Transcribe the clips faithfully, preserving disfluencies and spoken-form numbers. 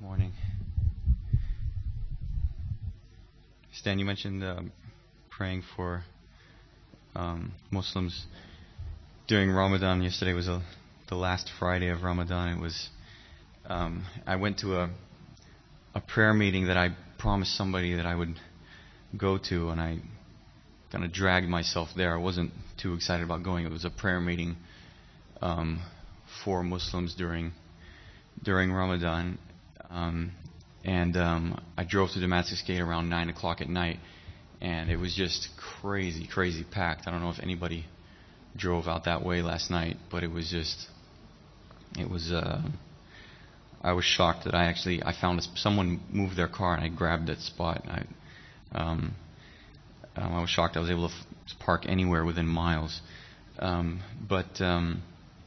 morning. Stan, you mentioned um, praying for um, Muslims during Ramadan. Yesterday was a, the last Friday of Ramadan. It was. Um, I went to a a prayer meeting that I promised somebody that I would go to, and I kind of dragged myself there. I wasn't too excited about going. It was a prayer meeting um, for Muslims during during Ramadan. Um, and um, I drove to Damascus Gate around nine o'clock at night, and it was just crazy, crazy packed. I don't know if anybody drove out that way last night, but it was just, it was, uh, I was shocked that I actually, I found a, someone moved their car, and I grabbed that spot. I, um, um, I was shocked I was able to f- park anywhere within miles. Um, but um,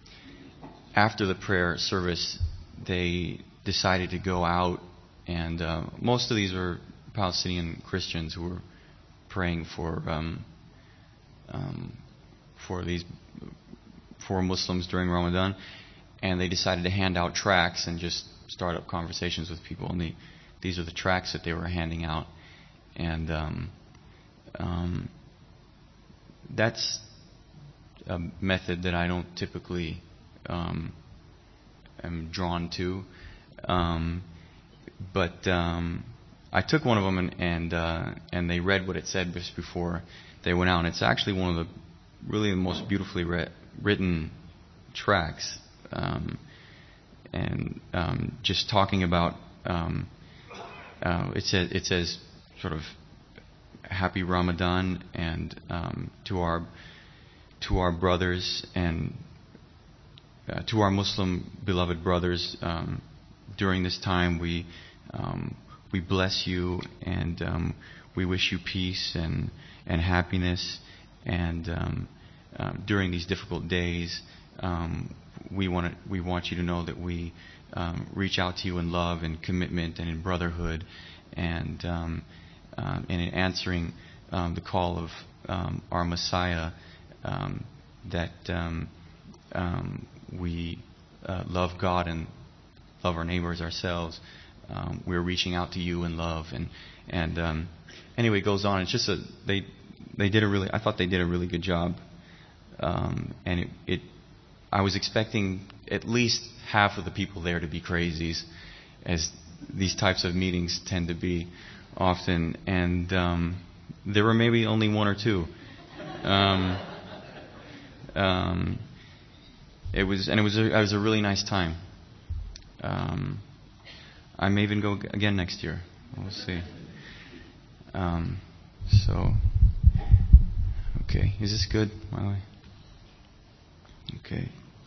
after the prayer service, they decided to go out, and uh, most of these were Palestinian Christians who were praying for um, um, for these for Muslims during Ramadan, and they decided to hand out tracts and just start up conversations with people. And they, these are the tracts that they were handing out, and um, um, that's a method that I don't typically um, am drawn to. Um, but um, I took one of them and and, uh, and they read what it said just before they went out. And it's actually one of the really the most beautifully re- written tracts, um, and um, just talking about um, uh, it says it says sort of Happy Ramadan, and um, to our to our brothers and uh, to our Muslim beloved brothers. Um, During this time, we um, we bless you, and um, we wish you peace and and happiness. And um, um, during these difficult days, um, we want we want you to know that we um, reach out to you in love and commitment and in brotherhood, and um, um, and in answering um, the call of um, our Messiah, um, that um, um, we uh, love God and love our neighbors ourselves. Um, we're reaching out to you in love, and and um, anyway, it goes on. It's just a they they did a really I thought they did a really good job, um, and it, it I was expecting at least half of the people there to be crazies, as these types of meetings tend to be often, and um, there were maybe only one or two. Um, um, it was and it was a, it was a really nice time. Um, I may even go again next year. We'll see. Um, so, okay. Is this good, by the way? Okay.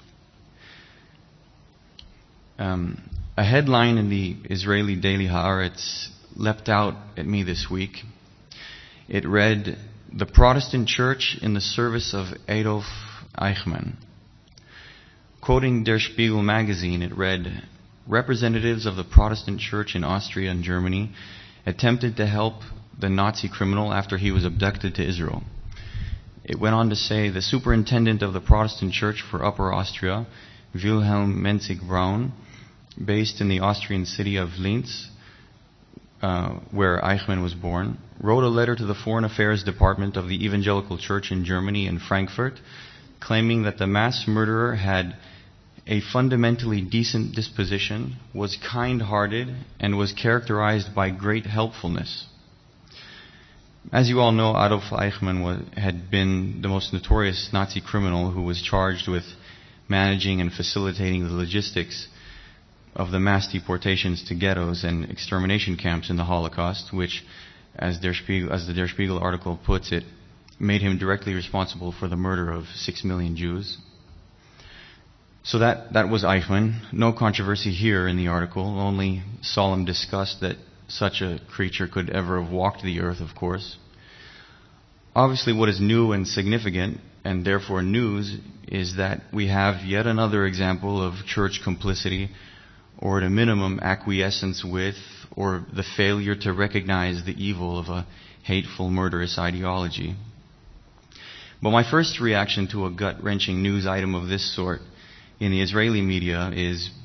Um, a headline in the Israeli daily Haaretz leapt out at me this week. It read, "The Protestant Church in the Service of Adolf Eichmann." Quoting Der Spiegel magazine, it read, "Representatives of the Protestant Church in Austria and Germany attempted to help the Nazi criminal after he was abducted to Israel." It went on to say, "The superintendent of the Protestant Church for Upper Austria, Wilhelm Menzig-Braun, based in the Austrian city of Linz, uh, where Eichmann was born, wrote a letter to the Foreign Affairs Department of the Evangelical Church in Germany in Frankfurt, claiming that the mass murderer had a fundamentally decent disposition, was kind-hearted, and was characterized by great helpfulness." As you all know, Adolf Eichmann was, had been the most notorious Nazi criminal who was charged with managing and facilitating the logistics of the mass deportations to ghettos and extermination camps in the Holocaust, which, as, Der Spiegel, as the Der Spiegel article puts it, made him directly responsible for the murder of six million Jews. So that, that was Eichmann. No controversy here in the article, only solemn disgust that such a creature could ever have walked the earth, of course. Obviously, what is new and significant, and therefore news, is that we have yet another example of church complicity, or at a minimum acquiescence with, or the failure to recognize the evil of a hateful, murderous ideology. But my first reaction to a gut-wrenching news item of this sort in the Israeli media is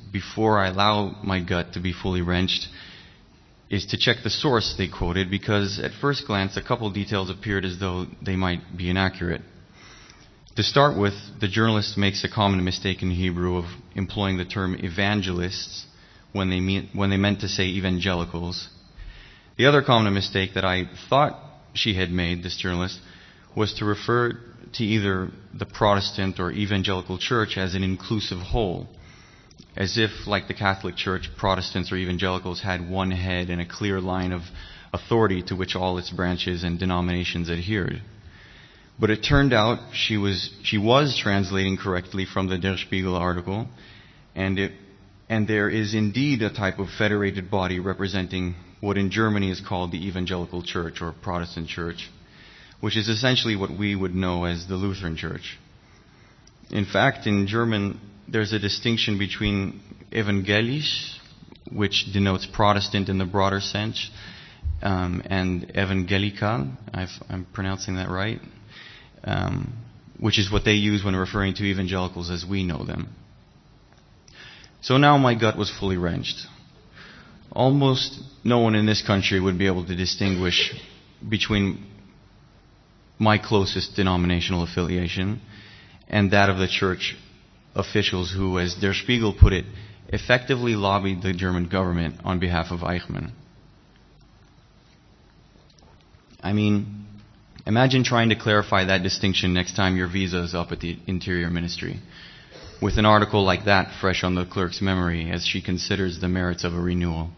before I allow my gut to be fully wrenched is to check the source they quoted, because at first glance a couple details appeared as though they might be inaccurate. To start with, the journalist makes a common mistake in Hebrew of employing the term evangelists when they, mean, when they meant to say evangelicals. The other common mistake that I thought she had made, this journalist, was to refer to either the Protestant or evangelical church as an inclusive whole, as if, like the Catholic Church, Protestants or evangelicals had one head and a clear line of authority to which all its branches and denominations adhered. But it turned out she was she was translating correctly from the Der Spiegel article, and it and there is indeed a type of federated body representing what in Germany is called the Evangelical Church or Protestant Church, which is essentially what we would know as the Lutheran Church. In fact, in German, there's a distinction between evangelisch, which denotes Protestant in the broader sense, um, and evangelical, I've, I'm pronouncing that right, um, which is what they use when referring to evangelicals as we know them. So now my gut was fully wrenched. Almost no one in this country would be able to distinguish between my closest denominational affiliation and that of the church officials who, as Der Spiegel put it, effectively lobbied the German government on behalf of Eichmann. I mean, imagine trying to clarify that distinction next time your visa is up at the Interior Ministry, with an article like that fresh on the clerk's memory as she considers the merits of a renewal.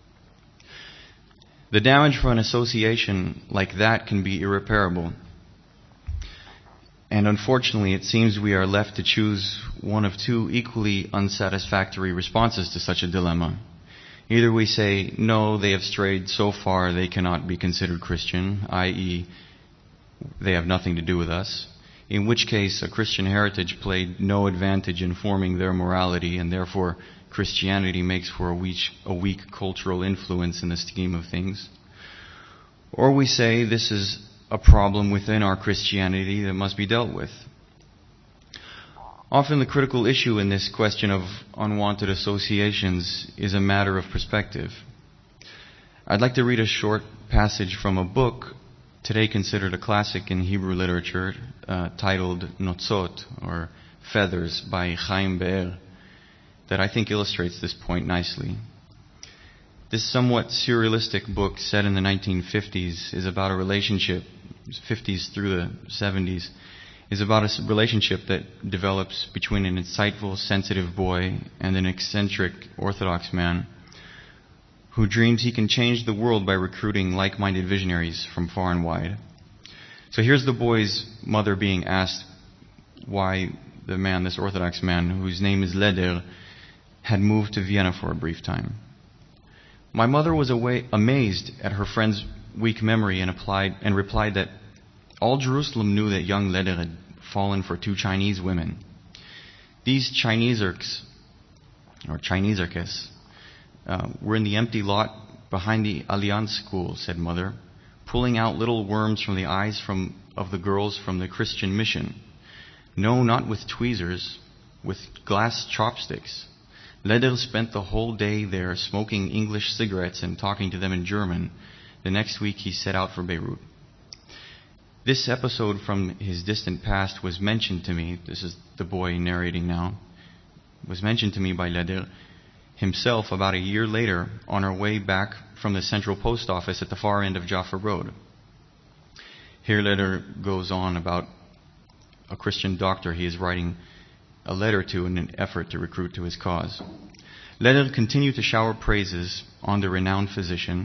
The damage from an association like that can be irreparable. And unfortunately, it seems we are left to choose one of two equally unsatisfactory responses to such a dilemma. Either we say, no, they have strayed so far they cannot be considered Christian, that is, they have nothing to do with us, in which case a Christian heritage played no advantage in forming their morality, and therefore Christianity makes for a weak, a weak cultural influence in the scheme of things. Or we say this is a problem within our Christianity that must be dealt with. Often the critical issue in this question of unwanted associations is a matter of perspective. I'd like to read a short passage from a book today considered a classic in Hebrew literature, uh, titled Notzot, or Feathers, by Chaim Be'er, that I think illustrates this point nicely. This somewhat surrealistic book, set in the nineteen fifties, is about a relationship, fifties through the seventies, is about a relationship that develops between an insightful, sensitive boy and an eccentric Orthodox man who dreams he can change the world by recruiting like-minded visionaries from far and wide. So here's the boy's mother being asked why the man, this Orthodox man, whose name is Leder, had moved to Vienna for a brief time. My mother was away, amazed at her friend's weak memory and, applied, and replied that all Jerusalem knew that young Leder had fallen for two Chinese women. These Chineserks, or Chineserkes, uh, were in the empty lot behind the Allianz school, said Mother, pulling out little worms from the eyes from, of the girls from the Christian mission. No, not with tweezers, with glass chopsticks. Leder spent the whole day there smoking English cigarettes and talking to them in German. The next week he set out for Beirut. This episode from his distant past was mentioned to me, this is the boy narrating now, was mentioned to me by Leder himself about a year later on our way back from the central post office at the far end of Jaffa Road. Here Leder goes on about a Christian doctor he is writing a letter to in an effort to recruit to his cause. Leder continued to shower praises on the renowned physician.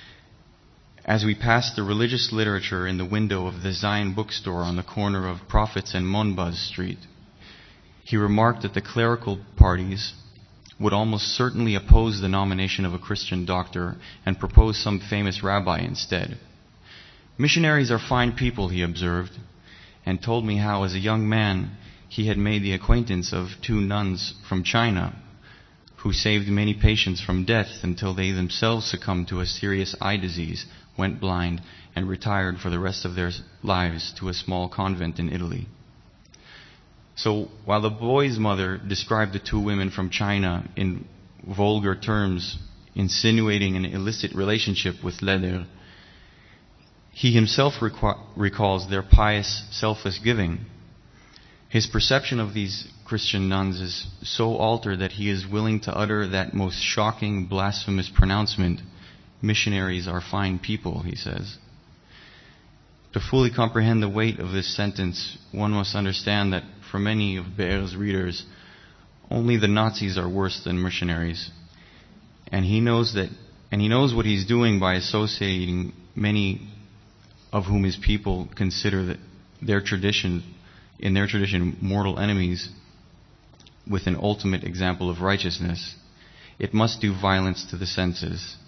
As we passed the religious literature in the window of the Zion bookstore on the corner of Prophets and Monbaz Street, he remarked that the clerical parties would almost certainly oppose the nomination of a Christian doctor and propose some famous rabbi instead. Missionaries are fine people, he observed, and told me how, as a young man, he had made the acquaintance of two nuns from China who saved many patients from death until they themselves succumbed to a serious eye disease, went blind, and retired for the rest of their lives to a small convent in Italy. So while the boy's mother described the two women from China in vulgar terms, insinuating an illicit relationship with Leder, he himself requ- recalls their pious, selfless giving. His perception of these Christian nuns is so altered that he is willing to utter that most shocking, blasphemous pronouncement, "Missionaries are fine people," he says. To fully comprehend the weight of this sentence, one must understand that for many of Be'er's readers, only the Nazis are worse than missionaries. And he knows that, and he knows what he's doing by associating many of whom his people consider that their tradition, in their tradition, mortal enemies, with an ultimate example of righteousness. It must do violence to the senses.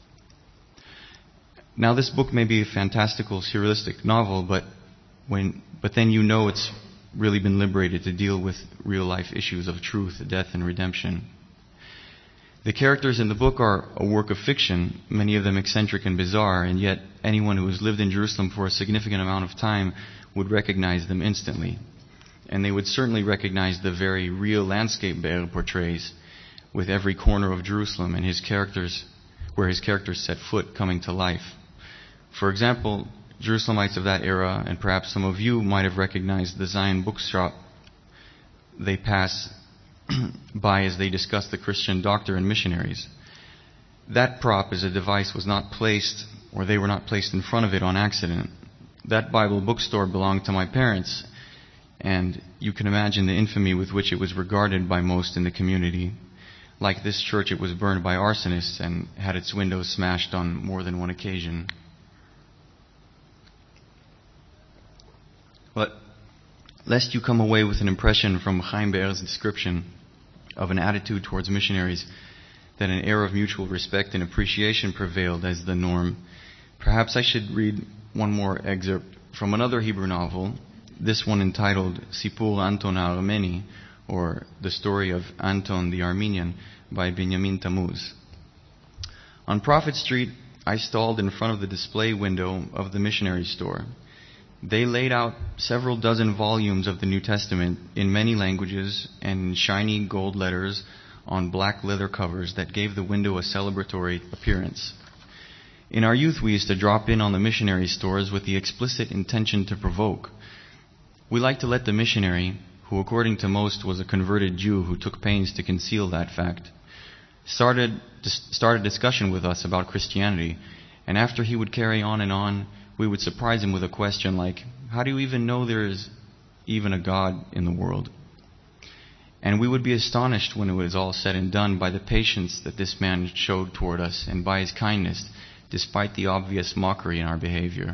Now, this book may be a fantastical, surrealistic novel, but when, but then you know it's really been liberated to deal with real-life issues of truth, death, and redemption. The characters in the book are a work of fiction, many of them eccentric and bizarre, and yet anyone who has lived in Jerusalem for a significant amount of time would recognize them instantly. And they would certainly recognize the very real landscape Be'er portrays, with every corner of Jerusalem and his characters, where his characters set foot, coming to life. For example, Jerusalemites of that era, and perhaps some of you might have recognized the Zion bookshop they pass by as they discuss the Christian doctor and missionaries. That prop as a device was not placed, or they were not placed in front of it on accident. That Bible bookstore belonged to my parents, and you can imagine the infamy with which it was regarded by most in the community. Like this church, it was burned by arsonists and had its windows smashed on more than one occasion. But lest you come away with an impression from Chaim Be'er's description of an attitude towards missionaries that an air of mutual respect and appreciation prevailed as the norm, perhaps I should read one more excerpt from another Hebrew novel, this one entitled Sipur Anton HaArmeni, or The Story of Anton the Armenian, by Benjamin Tammuz. On Prophet Street, I stalled in front of the display window of the missionary store. They laid out several dozen volumes of the New Testament in many languages and in shiny gold letters on black leather covers that gave the window a celebratory appearance. In our youth, we used to drop in on the missionary stores with the explicit intention to provoke. We liked to let the missionary, who according to most was a converted Jew who took pains to conceal that fact, started start a discussion with us about Christianity, and after he would carry on and on, we would surprise him with a question like, "How do you even know there is even a God in the world?" And we would be astonished when it was all said and done by the patience that this man showed toward us and by his kindness, despite the obvious mockery in our behavior.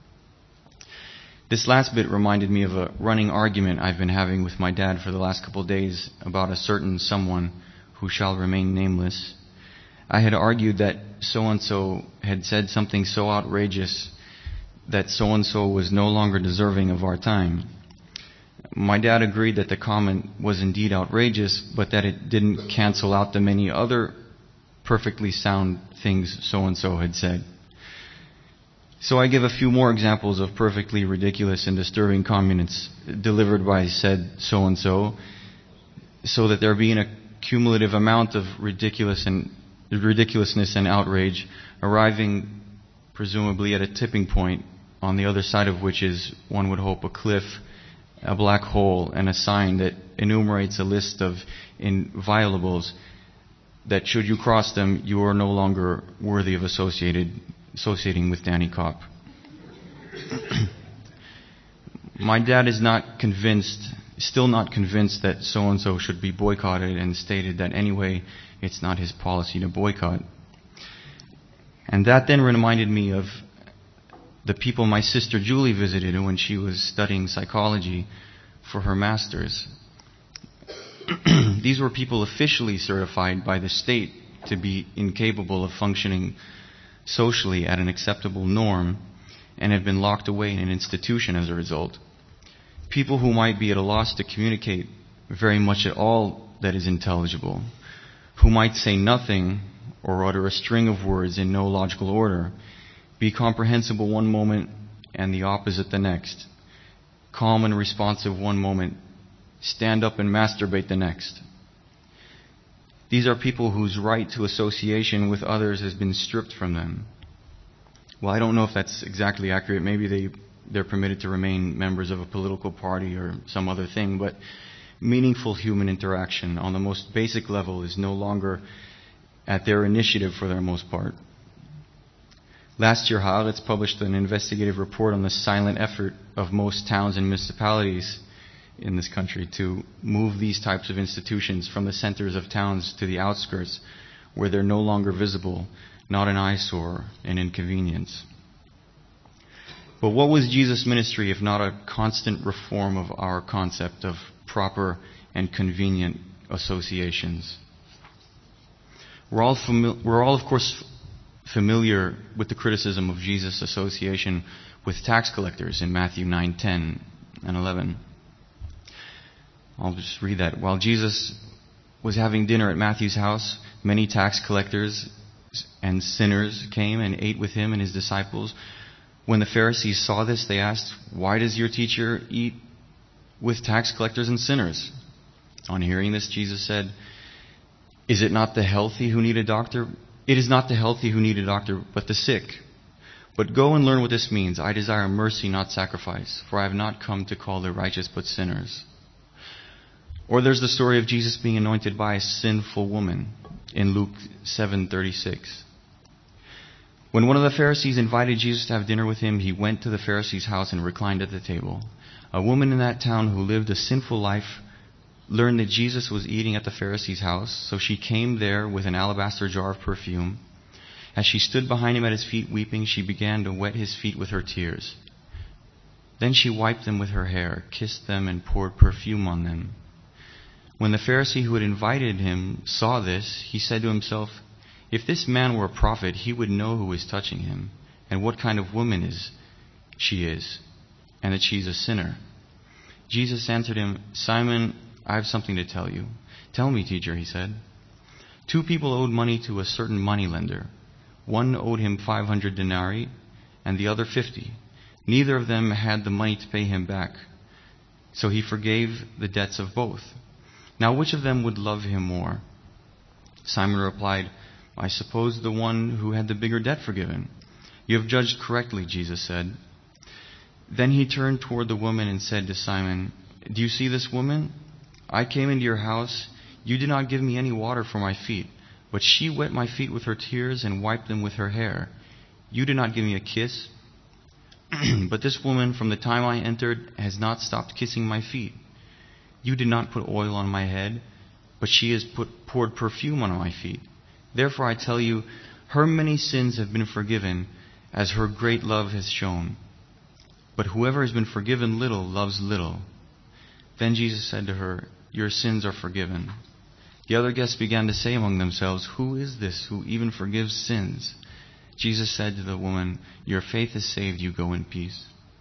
This last bit reminded me of a running argument I've been having with my dad for the last couple of days about a certain someone who shall remain nameless. I had argued that so-and-so had said something so outrageous that so-and-so was no longer deserving of our time. My dad agreed that the comment was indeed outrageous, but that it didn't cancel out the many other perfectly sound things so-and-so had said. So I give a few more examples of perfectly ridiculous and disturbing comments delivered by said so-and-so, so that there be an accumulative amount of ridiculous and ridiculousness and outrage, arriving presumably at a tipping point, on the other side of which is, one would hope, a cliff, a black hole, and a sign that enumerates a list of inviolables that should you cross them, you are no longer worthy of associated, associating with Danny Kopp. My dad is not convinced, still not convinced that so-and-so should be boycotted, and stated that anyway, it's not his policy to boycott. And that then reminded me of the people my sister Julie visited when she was studying psychology for her master's. These were people officially certified by the state to be incapable of functioning socially at an acceptable norm and had been locked away in an institution as a result. People who might be at a loss to communicate very much at all that is intelligible, who might say nothing or utter a string of words in no logical order, be comprehensible one moment and the opposite the next, calm and responsive one moment stand up and masturbate the next. These are people whose right to association with others has been stripped from them. Well, I don't know if that's exactly accurate. Maybe they, they're permitted to remain members of a political party or some other thing, but meaningful human interaction on the most basic level is no longer at their initiative for the most part. Last year, Haaretz published an investigative report on the silent effort of most towns and municipalities in this country to move these types of institutions from the centers of towns to the outskirts where they're no longer visible, not an eyesore, an inconvenience. But what was Jesus' ministry if not a constant reform of our concept of proper and convenient associations? We're all, fami- we're all, of course, familiar with the criticism of Jesus' association with tax collectors in Matthew nine, ten, and eleven. I'll just read that. While Jesus was having dinner at Matthew's house, many tax collectors and sinners came and ate with him and his disciples. When the Pharisees saw this, they asked, "Why does your teacher eat with tax collectors and sinners?" On hearing this, Jesus said, "Is it not the healthy who need a doctor? It is not the healthy who need a doctor, but the sick. But go and learn what this means. I desire mercy, not sacrifice, for I have not come to call the righteous, but sinners." Or there's the story of Jesus being anointed by a sinful woman in Luke seven thirty-six. When one of the Pharisees invited Jesus to have dinner with him, he went to the Pharisee's house and reclined at the table. A woman in that town who lived a sinful life learned that Jesus was eating at the Pharisee's house, so she came there with an alabaster jar of perfume. As she stood behind him at his feet weeping, she began to wet his feet with her tears. Then she wiped them with her hair, kissed them, and poured perfume on them. When the Pharisee who had invited him saw this, he said to himself, "If this man were a prophet, he would know who is touching him, and what kind of woman is she is, and that she is a sinner." Jesus answered him, "Simon, I have something to tell you." "Tell me, teacher," he said. Two people owed money to a certain moneylender. One owed him five hundred denarii, and the other fifty. Neither of them had the money to pay him back, so he forgave the debts of both. Now which of them would love him more? Simon replied, "I suppose the one who had the bigger debt forgiven." "You have judged correctly," Jesus said. Then he turned toward the woman and said to Simon, "Do you see this woman? I came into your house. You did not give me any water for my feet, but she wet my feet with her tears and wiped them with her hair. You did not give me a kiss, but this woman from the time I entered has not stopped kissing my feet. You did not put oil on my head, but she has put, poured perfume on my feet. Therefore I tell you, her many sins have been forgiven, as her great love has shown. But whoever has been forgiven little loves little." Then Jesus said to her, "Your sins are forgiven." The other guests began to say among themselves, "Who is this who even forgives sins?" Jesus said to the woman, "Your faith has saved you. Go in peace."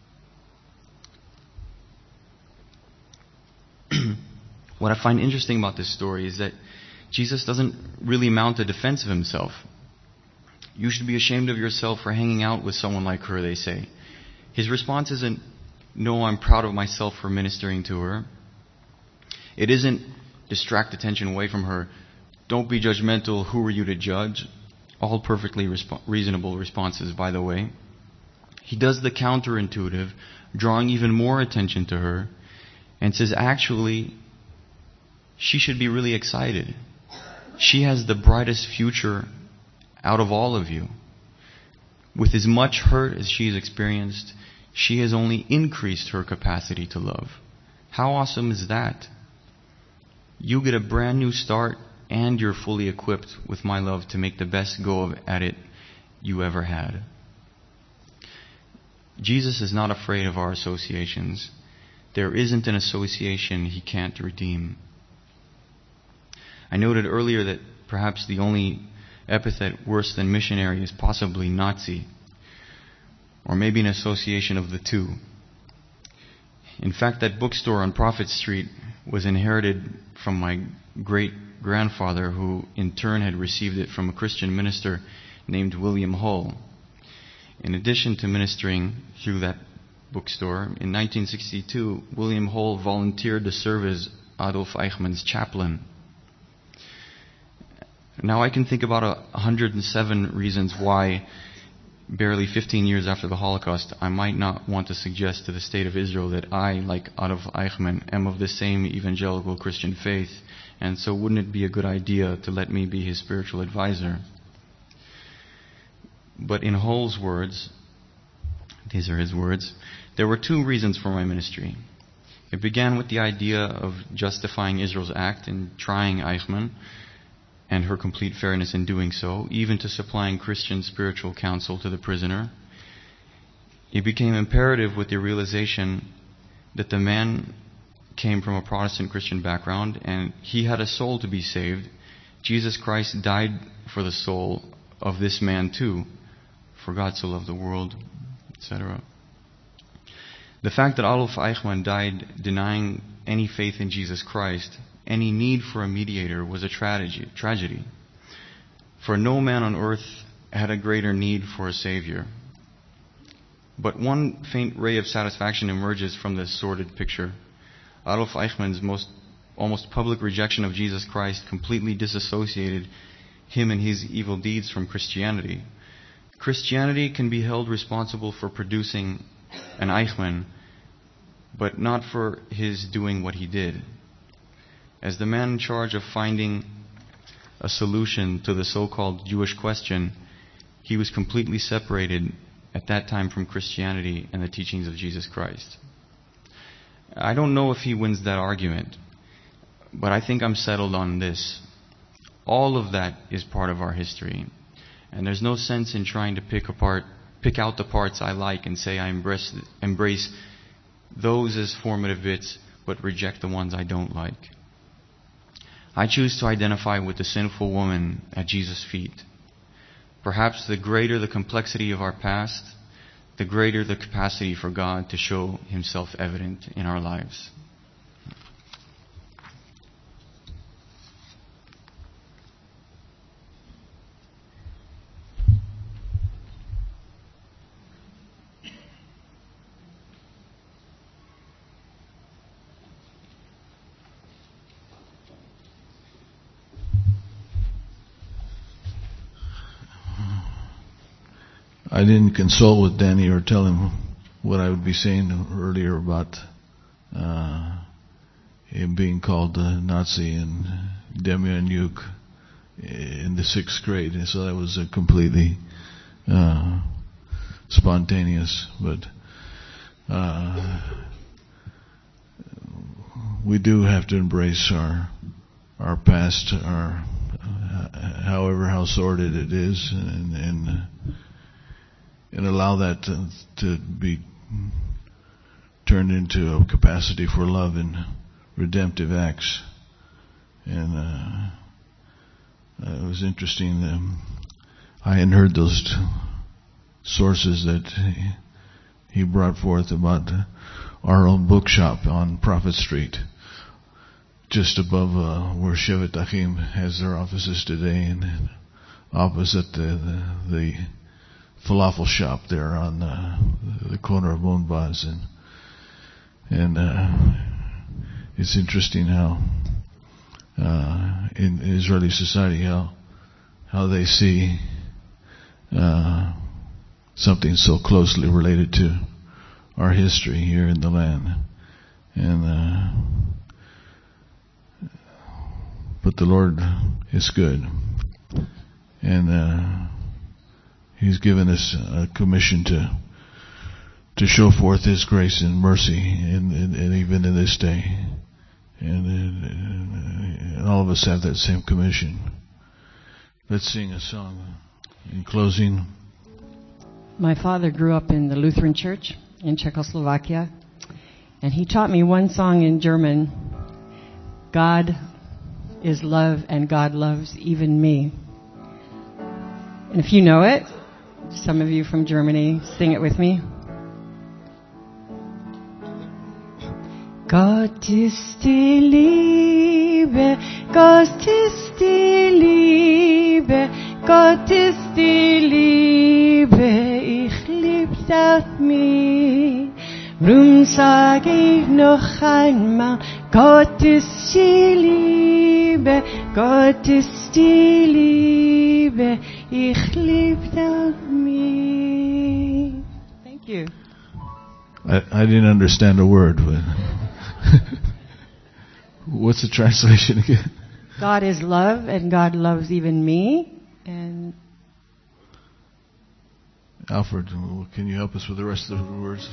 What I find interesting about this story is that Jesus doesn't really mount a defense of himself. "You should be ashamed of yourself for hanging out with someone like her," they say. His response isn't, "No, I'm proud of myself for ministering to her." It isn't, "Distract attention away from her. Don't be judgmental. Who are you to judge?" All perfectly resp- reasonable responses, by the way. He does the counterintuitive, drawing even more attention to her, and says, actually, she should be really excited. She has the brightest future out of all of you. With as much hurt as she has experienced, she has only increased her capacity to love. How awesome is that? You get a brand new start, and you're fully equipped with my love to make the best go at it you ever had. Jesus is not afraid of our associations. There isn't an association he can't redeem. I noted earlier that perhaps the only epithet worse than missionary is possibly Nazi, or maybe an association of the two. In fact, that bookstore on Prophet Street was inherited from my great-grandfather, who in turn had received it from a Christian minister named William Hull. In addition to ministering through that bookstore. In nineteen sixty-two, William Hull volunteered to serve as Adolf Eichmann's chaplain. Now I can think about a one hundred seven reasons why, barely fifteen years after the Holocaust, I might not want to suggest to the State of Israel that I, like Adolf Eichmann, am of the same evangelical Christian faith, and so wouldn't it be a good idea to let me be his spiritual advisor? But in Hull's words, these are his words, there were two reasons for my ministry. It began with the idea of justifying Israel's act in trying Eichmann, and her complete fairness in doing so, even to supplying Christian spiritual counsel to the prisoner. It became imperative with the realization that the man came from a Protestant Christian background, and he had a soul to be saved. Jesus Christ died for the soul of this man too, for God so loved the world, et cetera. The fact that Adolf Eichmann died denying any faith in Jesus Christ, any need for a mediator, was a tragedy. tragedy. For no man on earth had a greater need for a Savior. But one faint ray of satisfaction emerges from this sordid picture. Adolf Eichmann's most almost public rejection of Jesus Christ completely disassociated him and his evil deeds from Christianity. Christianity can be held responsible for producing an Eichmann, but not for his doing what he did. As the man in charge of finding a solution to the so-called Jewish question, he was completely separated at that time from Christianity and the teachings of Jesus Christ. I don't know if he wins that argument, but I think I'm settled on this. All of that is part of our history, and there's no sense in trying to pick apart, pick out the parts I like and say I embrace, embrace those as formative bits, but reject the ones I don't like. I choose to identify with the sinful woman at Jesus' feet. Perhaps the greater the complexity of our past, the greater the capacity for God to show Himself evident in our lives. I didn't consult with Danny or tell him what I would be saying earlier about uh, him being called a Nazi and Demjanjuk in the sixth grade. And so that was a completely uh, spontaneous. But uh, we do have to embrace our our past, our uh, however how sordid it is, and, and and allow that to, to be turned into a capacity for love and redemptive acts. And uh, it was interesting. Um, I hadn't heard those t- sources that he, he brought forth about uh, our own bookshop on Prophet Street, just above uh, where Shevet Achim has their offices today, and opposite the the, the falafel shop there on uh, the corner of Monbaz, and and uh, it's interesting how uh, in Israeli society how how they see uh, something so closely related to our history here in the land, and uh, but the Lord is good, and uh, He's given us a commission to to show forth His grace and mercy, and, and, and even in this day, and, and, and all of us have that same commission. Let's sing a song in closing. My father grew up in the Lutheran Church in Czechoslovakia, and he taught me one song in German: God is love and God loves even me. And if you know it, some of you from Germany, sing it with me. Gott ist die Liebe, Gott ist die Liebe, Gott ist die Liebe, ich lieb das mich. sag ich noch einmal, Gott ist die Liebe, Gott ist die Liebe, ich liebe mich. Thank you. I, I didn't understand a word, but what's the translation again? God is love, and God loves even me. And Alfred, can you help us with the rest of the words?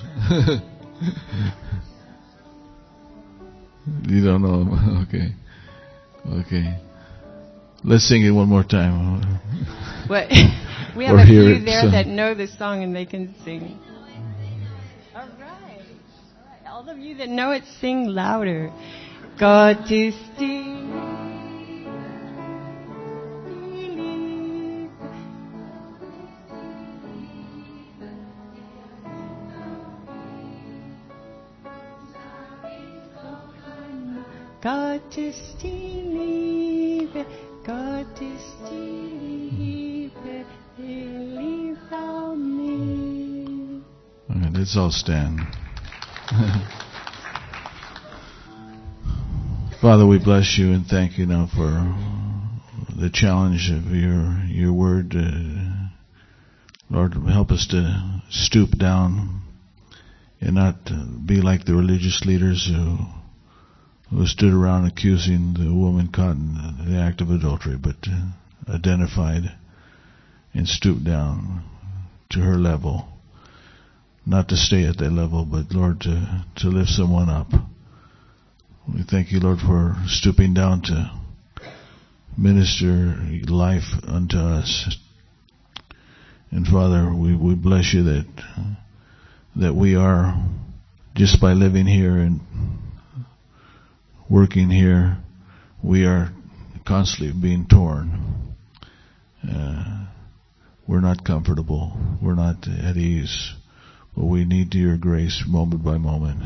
You don't know them? Okay. Okay. Let's sing it one more time. what? We have Or a hear few it, there so. that know the song and they can sing. All right. All right. All of you that know it, sing louder. Gott ist die Gott ist die Liebe, Gott ist die Liebe, er liebt auch mich. Okay, let's all stand. Father, we bless you and thank you now for the challenge of your your word. Uh, Lord, help us to stoop down and not uh, be like the religious leaders who who stood around accusing the woman caught in the act of adultery, but uh, identified and stooped down to her level. Not to stay at that level, but Lord, to, to lift someone up. We thank you, Lord, for stooping down to minister life unto us. And Father, we, we bless you that that we are, just by living here and working here, we are constantly being torn. Uh, we're not comfortable. We're not at ease. But we need your grace moment by moment.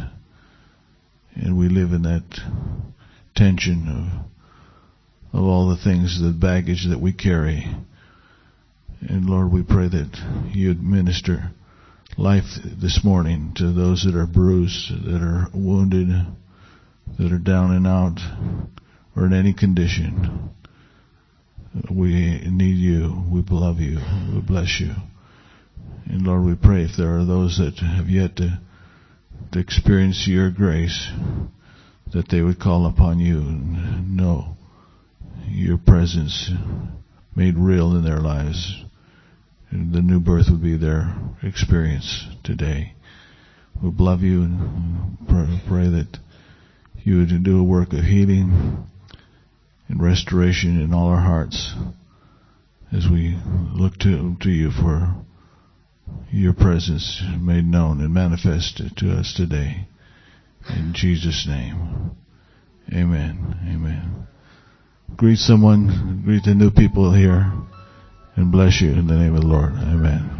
And we live in that tension of, of all the things, the baggage that we carry. And Lord, we pray that you administer life this morning to those that are bruised, that are wounded, that are down and out, or in any condition. We need you. We love you. We bless you. And Lord, we pray if there are those that have yet to, to experience your grace, that they would call upon you and know your presence made real in their lives. And the new birth would be their experience today. We love you and pray, pray that you would do a work of healing and restoration in all our hearts as we look to, to you for your presence made known and manifested to us today. In Jesus' name, amen. Amen. Greet someone, greet the new people here, and bless you in the name of the Lord. Amen.